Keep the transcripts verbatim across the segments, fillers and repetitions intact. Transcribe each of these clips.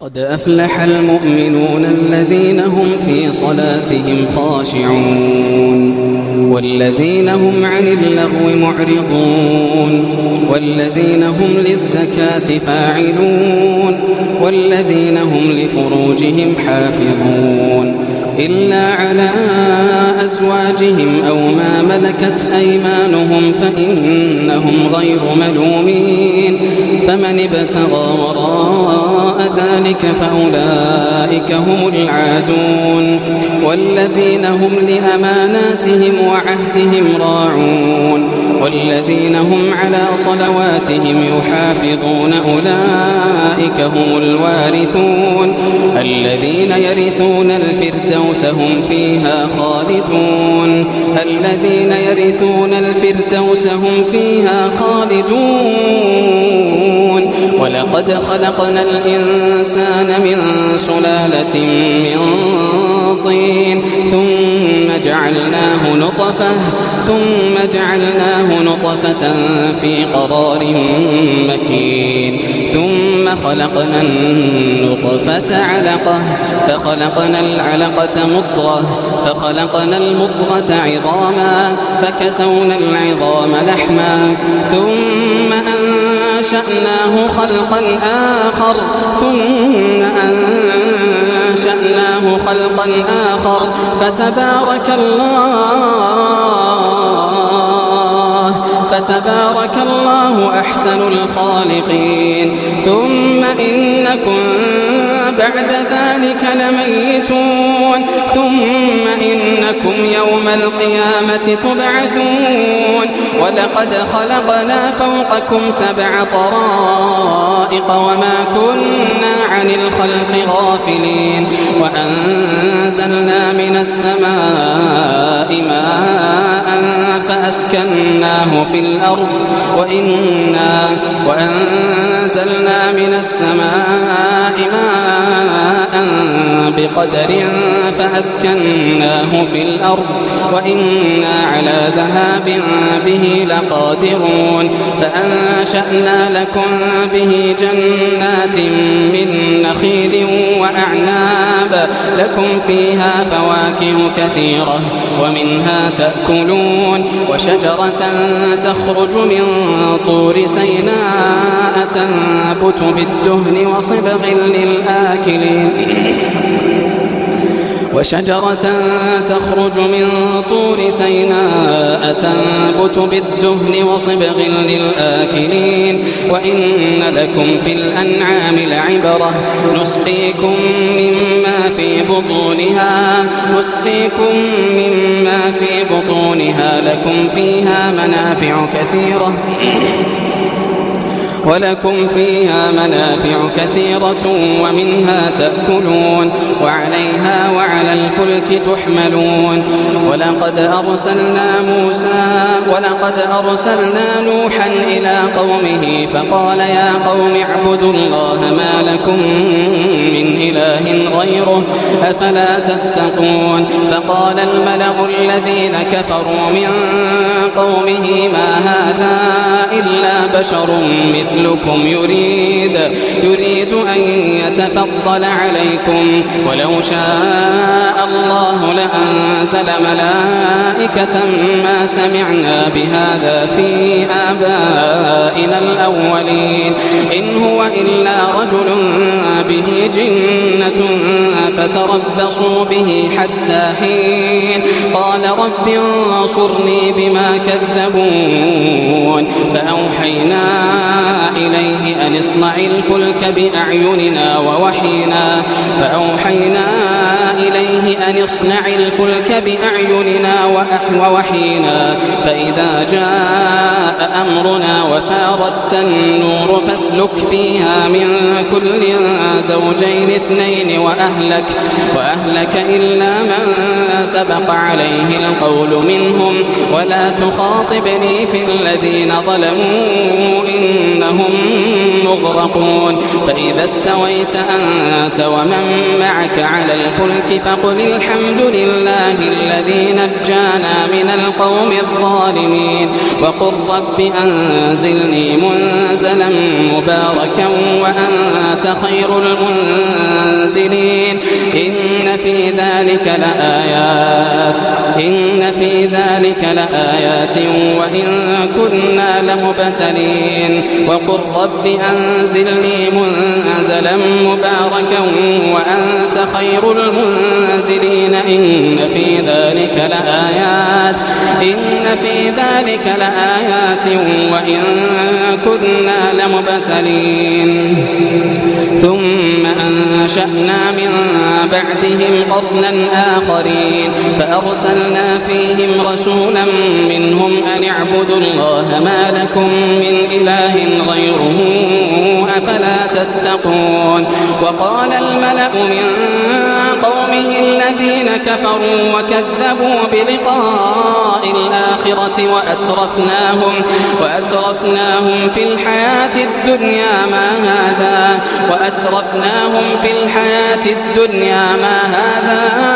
قد أفلح المؤمنون الذين هم في صلاتهم خاشعون والذين هم عن اللغو معرضون والذين هم للزكاة فاعلون والذين هم لفروجهم حافظون إلا على أزواجهم أو ما ملكت أيمانهم فإنهم غير ملومين فمن ابتغى وراء ذلك فأولئك هم العادون والذين هم لأماناتهم وعهدهم راعون والذين هم على صلواتهم يحافظون أولئك هم الوارثون الذين يرثون الفردوس هم فيها خالدون الذين يرثون الفردوس هم فيها خالدون ولقد خلقنا الإنسان من سلالة من طين ثم جعلناه نطفة ثم جعلناه نطفة في قرار مكين ثم خلقنا النطفة علقة فخلقنا العلقة مضغة فخلقنا المضغة عظاما فكسونا العظام لحما ثم أنشأناه خلقا آخر ثم أنشأناه خلقا آخر فتبارك الله فتبارك الله أحسن الخالقين ثم إنكم بعد ذلك لميتون ثم إنكم يوم القيامة تبعثون ولقد خلقنا فوقكم سبع طرائق وما كنا عن الخلق غافلين وأنزلنا من السماء ماء فأسكناه في الأرض وإنا وأنزلنا من السماء ماء بقدر فأسكناه في الأرض وإنا على ذهاب به لقادرون فأنشأنا لكم به جنات من نخيل وأعناب لكم فيها فواكه كثيرة ومنها تأكلون وشجرة تخرج من طور سيناء تنبت بالدهن وصبغ للآكلين وشجرة تخرج من طور سيناء تنبت بالدهن وصبغ للآكلين وإن لكم في الأنعام لعبرة نسقيكم مما في بطونها نسقيكم مما في بطونها لكم فيها منافع كثيرة ولكم فيها منافع كثيرة ومنها تأكلون وعليها وعلى الفلك تحملون ولقد أرسلنا موسى ولقد أرسلنا نوحا إلى قومه فقال يا قوم اعبدوا الله ما لكم من إله غيره أفلا تتقون فقال الملأ الذين كفروا من قومه ما هذا إلا بشر مثلكم يريد يريد أن يتفضل عليكم ولو شاء الله لأنزل ملائكة ما سمعنا بهذا في آبائنا الأولين إن هو إلا رجل به جنة فتربصوا به حتى حين قال رب انصرني بما كذبون فأوحينا إليه أن اصنع الفلك بأعيننا ووحينا فأوحينا إليه أن اصنع الفلك بأعيننا ووحينا فإذا جاء أمرنا وفارت النور فاسلك فيها من كل زوجين اثنين وأهلك وأهلك إلا من سبق عليه القول منهم ولا تخاطبني في الذين ظلموا إنهم مغرقون فإذا استويت أنت ومن معك على الفلك فقل الحمد لله الذي نجانا من القوم الظالمين وقل رب أنزلني منزلا مباركا وأنت خير المنزلين المنزلين إن في ذلك لآيات إن في ذلك لآيات وإن كنا لمبتلين وقل رب أنزلني منزلا مباركا وأنت خير المنزلين إن في ذلك لآيات إن في ذلك لآيات وإن كنا لمبتلين ثم أنشأنا من بعدهم قرنا آخرين فأرسلنا فيهم رسولا منهم أن اعبدوا الله ما لكم من إله غيره أفلا تتقون وقال الملأ من قومه الذين كفروا وكذبوا بلقاء الآخرة وأترفناهم, وأترفناهم في الحياة الدنيا ما هذا وأترفناهم في الحياة الدنيا ما هذا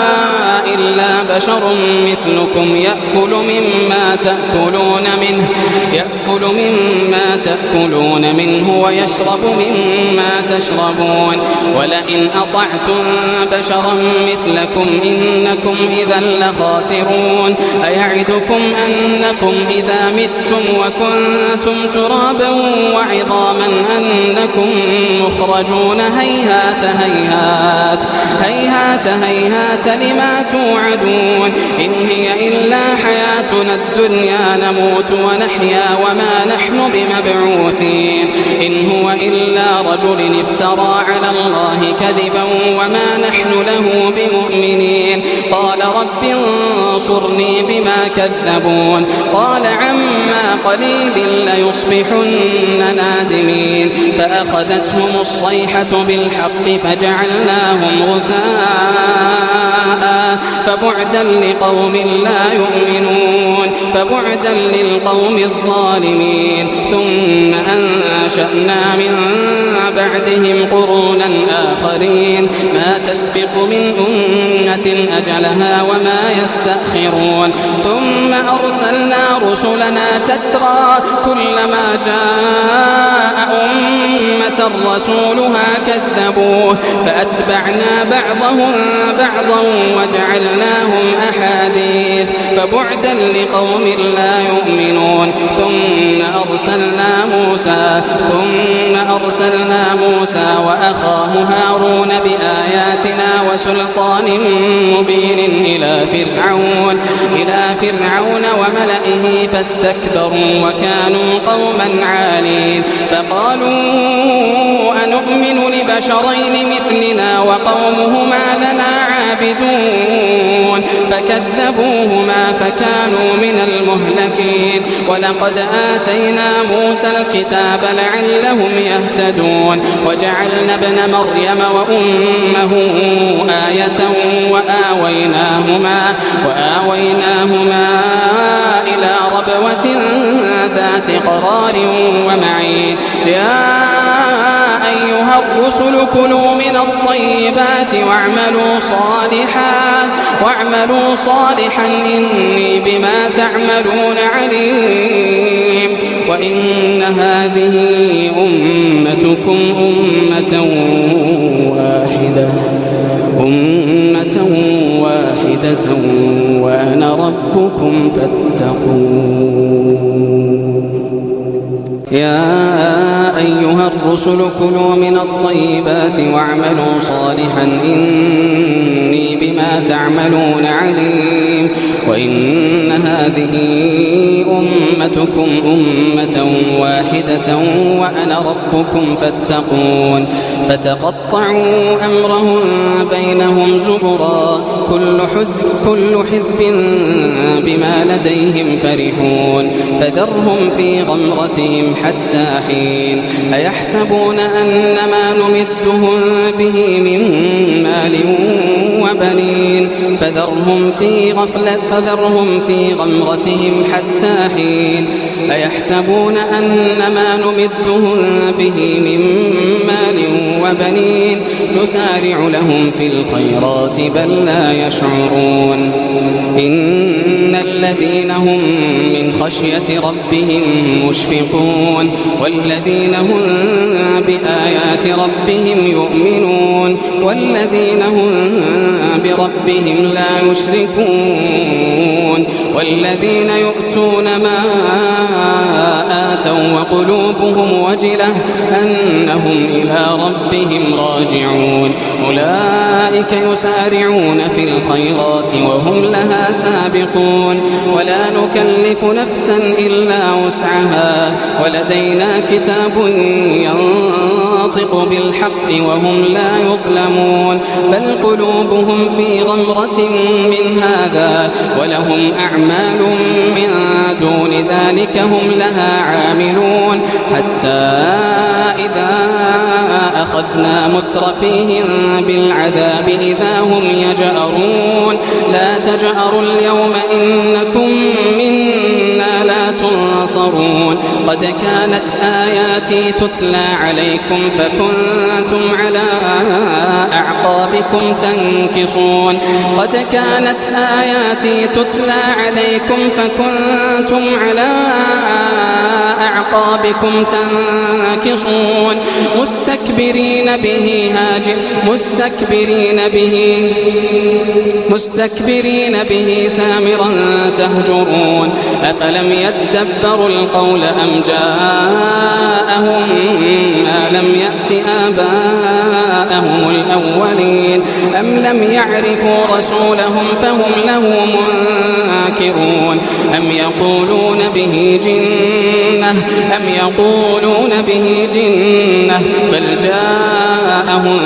إلا بشر مثلكم يأكل مما تأكلون منه يأكل مما تأكلون منه ويشرب مما تشربون ولئن أطعتم بشرا مثلكم إنكم إذا لخاسرون أيعدكم أنكم إذا متم وكنتم ترابا وعظاما أنكم مخرجون هيهات هيهات هيهات هيهات لما توعدون إن هي إلا حياتنا الدنيا نموت ونحيا وما نحن بمبعوثين إن هو إلا رجل افترى على الله كذبا وما نحن له بمؤمنين قال رب انصرني بما كذبون قال عما قليل ليصبحن نادمين فأخذتهم الصيحة بالحق فجعلناهم غثاء فبعدا لقوم لا يؤمنون فبعدا للقوم الظالمين ثم أنشأنا من بعدهم قرونا آخرين ما تسبق من أمة أجلها وما يستأخرون ثم أرسلنا رسلنا تترى كلما جاء أمة رسولها كذبوه فأتبعنا بعضهم بعضا وجعلناهم أحاديث فبعدا لقوم لا يؤمنون ثم أرسلنا موسى ثم أرسلنا موسى وأخاه هارون بآياتنا وسلطان مبين إلى فرعون إلى فرعون وملئه فاستكبروا وكانوا قوما عالين فقالوا أنؤمن لبشرين مثلنا وقومهما لنا عابدون فكذبوهما فكانوا من المهلكين ولقد آتينا موسى الكتاب لعلهم يهتدون وجعلنا ابن مريم وأمه آية وآويناهما, وآويناهما إلى ربوة ذات قرار ومعين يا أيها الرسل كلوا من الطيبات واعملوا صالحا واعملوا صالحا إني بما تعملون عليم وإن هذه أمتكم أمة واحدة أمة واحدة وأنا ربكم فاتقون يا أيها الرسل كلوا من الطيبات واعملوا صالحا إني بما تعملون عليم وإن هذه أمتكم أمة واحدة وأنا ربكم فاتقون فتقطعوا أمرهم بينهم زبرا كل حزب, كل حزب بما لديهم فرحون فذرهم في غمرتهم حتى حين أيحسبون أن ما نمدهم به من مال وبنين فذرهم في غفلة فذرهم في غمرتهم حتى حين أيحسبون أن ما نمدهم به من مال وبنين نسارع لهم في الخيرات بل لا يشعرون إن الذين هم من خشية ربهم مشفقون والذين هم بآيات ربهم يؤمنون والذين هم بربهم لا يشركون والذين يؤتون ما آتوا وقلوبهم وجلة أنهم إلى ربهم راجعون أولئك يسارعون في الخيرات وهم لها سابقون ولا نكلف نفسا إلا وسعها ولدينا كتاب ينطق بالحق وهم لا يظلمون بل قلوبهم في غمرة من هذا ولهم أعمال من دون ذلك هم لها عاملون حتى إذا أخذنا مترفيهم بالعذاب إذا هم يجأرون لا تجأروا اليوم إنكم منا لا تنصرون قد كانت آياتي تتلى عليكم فكنتم على أعقابكم تنكصون قد كانت آياتي تتلى عليكم فكنتم على أعقابكم تنكصون مستكبرين به هاجر مستكبرين به مستكبرين به سامرا تهجرون أفلم يدبروا القول أم جاءهم ما لم يأت آباءهم الأولين أم لم يعرفوا رسولهم فهم له منكرون أم يقولون به جنة أم يقولون به جنة بل جاءهم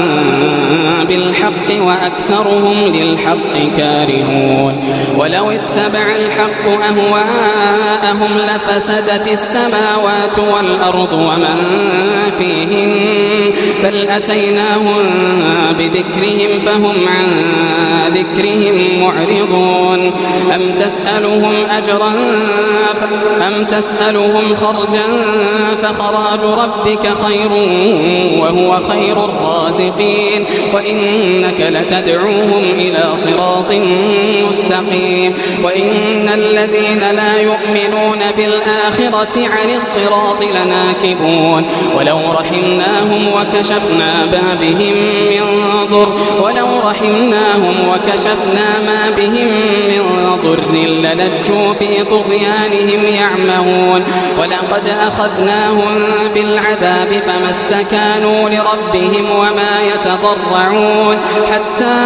بالحق وأكثرهم للحق كارهون ولو اتبع الحق أهواءهم لفسدت السماوات والأرض ومن فيهن بل أتيناهم بذكرهم فهم عن ذكرهم معرضون أم تسألهم أجرا أم تسألهم خرجا فخراج ربك خير وهو خير الرازقين وإنك لتدعوهم إلى صراط مستقيم وإن الذين لا يؤمنون بالآخرة عن الصراط لناكبون ولو رحمناهم وكشفنا ما بهم من ضر ولو رحمناهم وكشفنا ما بهم من ضر للجوا في طغيانهم يعمهون ولقد أخذناهم بالعذاب فما استكانوا لربهم وما يتضرعون حتى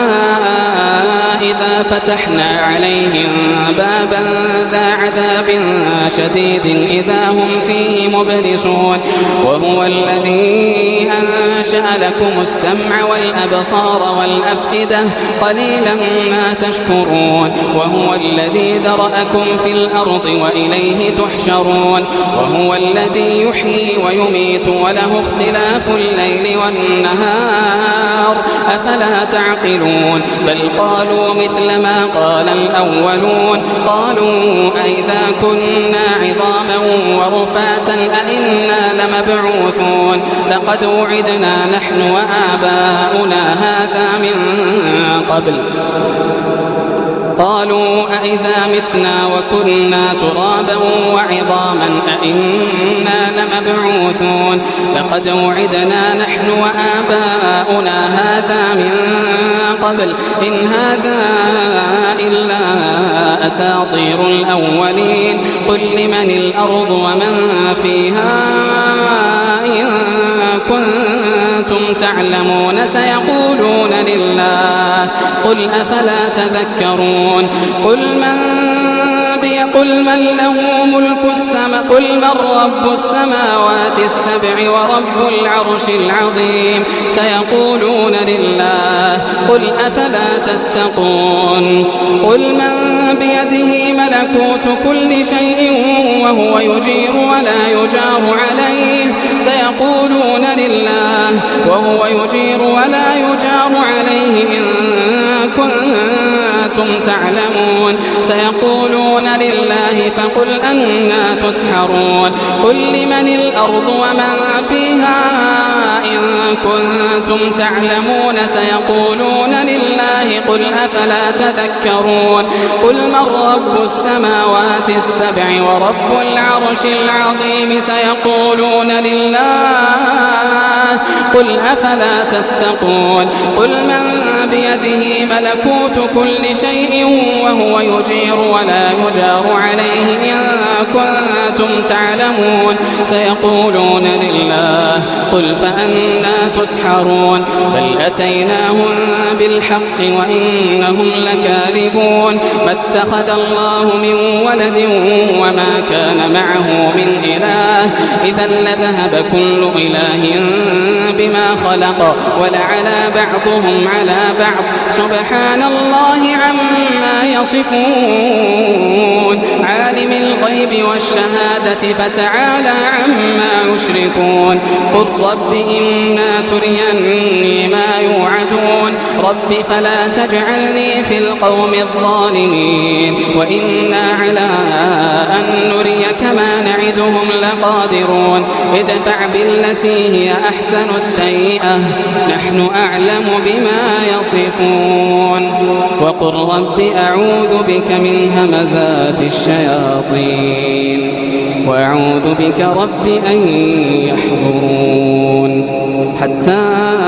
إذا فتحنا عليهم بابا ذا عذاب شديد إذا هم فيه مبلسون وهو الذي أنشأ لكم السمع والأبصار والأفئدة قليلا ما تشكرون وهو الذي ذرأكم في الأرض وإليه تحشرون وهو الذي يحيي ويميت وله اختلاف الليل والنهار أفلا تعقلون بل قالوا مثل ما قال الأولون قالوا أئذا كنا عظاما ورفاتا أئنا لمبعوثون لقد وعدنا نحن وآباؤنا هذا من قبل قالوا أئذا متنا وكنا ترابا وعظاما أئنا لمبعوثون لقد وعدنا نحن وآباؤنا هذا من قبل إن هذا إلا أساطير الأولين قل لمن الأرض ومن فيها إن كنتم تعلمون سيقولون لله قل أفلا تذكرون قل من قل من له ملك السماء قل من رب السماوات السبع ورب العرش العظيم سيقولون لله قل أفلا تتقون قل من بيده ملكوت كل شيء وهو يجير ولا يجار عليه سيقولون لله وهو يجير ولا يجار عليه إن كنتم كنتم تعلمون سيقولون لله فقل أنى تسحرون قل لمن الأرض ومن فيها إن كنتم تعلمون سيقولون لله قل أفلا تذكرون قل من رب السماوات السبع ورب العرش العظيم سيقولون لله قل أفلا تتقون قل من بيده ملكوت كل شيء وهو يجير ولا يجار عليه إن كنتم تعلمون سيقولون لله قل فأنى تسحرون بل أتيناهم بالحق وإنهم لكاذبون ما اتخذ الله من ولد وما كان معه من إله إذا لذهب كل إله بما خلق ولعلى بعضهم على بعض سبحان الله عما يصفون عالم الغيب والشهادة فتعالى عما يشركون قل رب إما تريني ما يوعدون رب فلا تجعلني في القوم الظالمين وإنا على أن نريك ما نعدهم لقادرون ادفع بالتي هي أحسن السيئة نحن أعلم بما يصفون وقل رب أعوذ بك من همزات الشياطين وأعوذ بك رب أن يحضرون حتى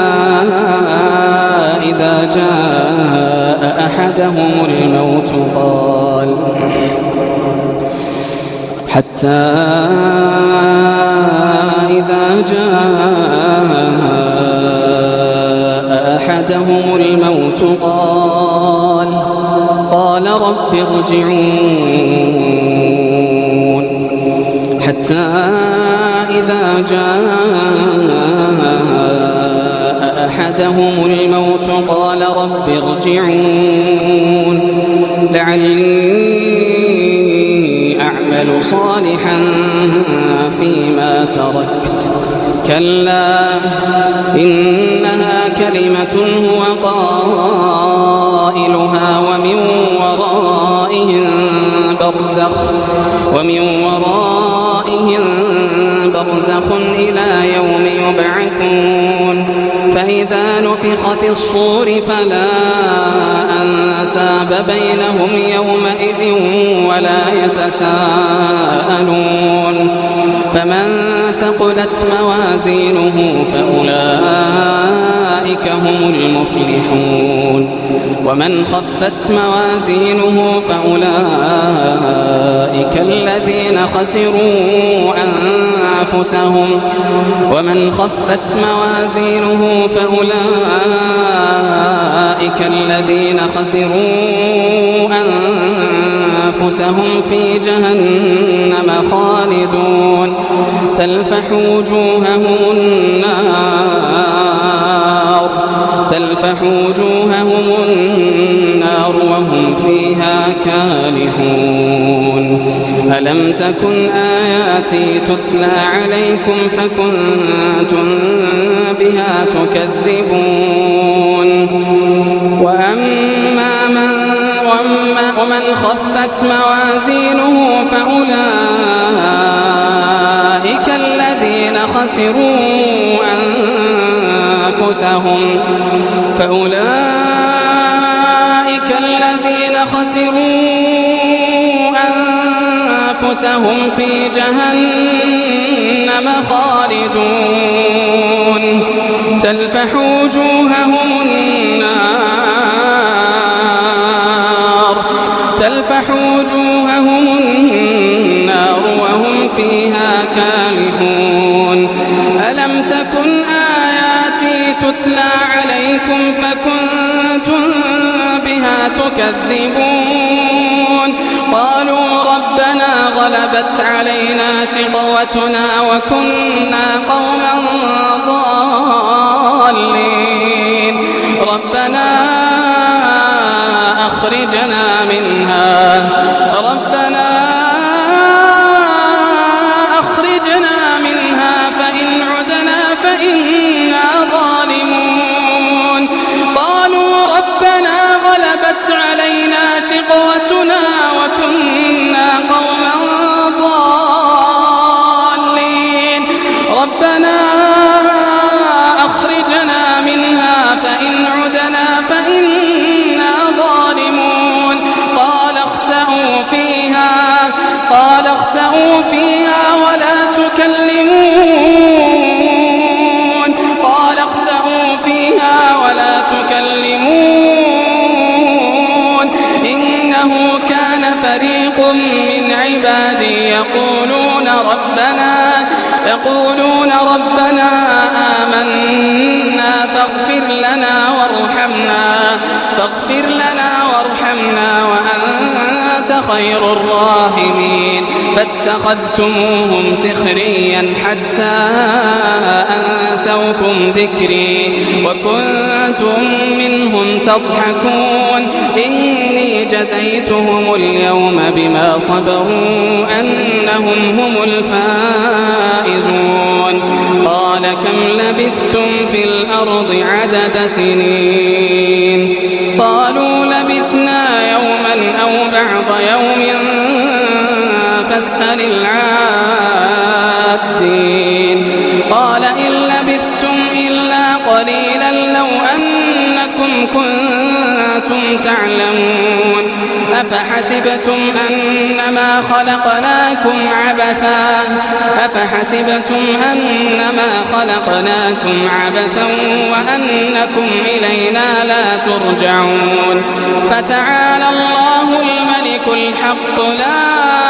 إذا جاء أحدهم الموت قال حتى إذا جاء أحدهم الموت قال قال رب ارجعون حتى إذا جاء أحدهم الموت قال رب ارجعون لعلي أعمل صالحا فيما تركت كلا إنها كلمة هو قائلها ومن ورائهم برزخ ومن ورائهم برزخ إلى يوم يبعثون فإذا نفخ في الصور فلا أنساب بينهم يومئذ ولا يتساءلون فمن ثقلت موازينه فأولئك هم المفلحون ومن خفت موازينه فأولئك الذين خسروا أنفسهم ومن خفت موازينه فأولئك الذين خسروا أنفسهم في جهنم خالدون تلفح وجوههم النار تلفح وجوههم النار وهم فيها كالحون ألم تكن آياتي تتلى عليكم فكنتم بها تكذبون وأما من ومن خفت موازينه فأولئك الذين خسروا أنفسهم فأولئك الذين خسروا أنفسهم في جهنم خالدون تلفح وجوههم النار تلفح وجوههم النار وهم فيها كالحون ألم تكن آياتي تتلى عليكم فكنتم بها تكذبون قالوا ربنا غلبت علينا شقوتنا وكنا قوما ضالين ربنا أخرجنا منها ربنا أخرجنا منها فإن عدنا فإنا ظالمون قالوا ربنا غلبت علينا اخسأوا فيها ولا تكلمون قال اخسأوا فيها ولا تكلمون إنه كان فريق من عبادي يقولون ربنا يقولون ربنا آمنا فاغفر لنا وارحمنا فاغفر لنا وارحمنا وأنت خير الراحمين فاتخذتموهم سخريا حتى أنسوكم ذكري وكنتم منهم تضحكون إني جزيتهم اليوم بما صبروا أنهم هم الفائزون قال كم لبثتم في الأرض عدد سنين قالوا لبثنا يوما أو بعض يوم فاسأل العادين قال إن لبثتم إلا قليلا لو أنكم كنتم تعلمون أفحسبتم أنما خلقناكم عبثا أفحسبتم أنما خلقناكم عبثا وأنكم إلينا لا ترجعون فتعالى الله الملك الحق لا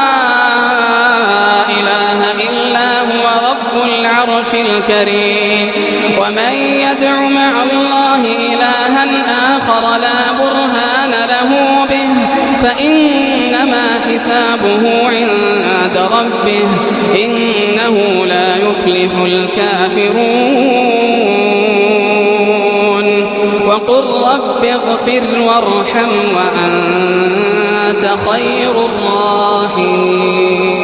إله إلا هو رب العرش الكريم ومن يدع مع الله إلها آخر لا برهان له به فإنما حسابه عند ربه إنه لا يفلح الكافرون وقل رب اغفر وارحم وأنت خير الراحمين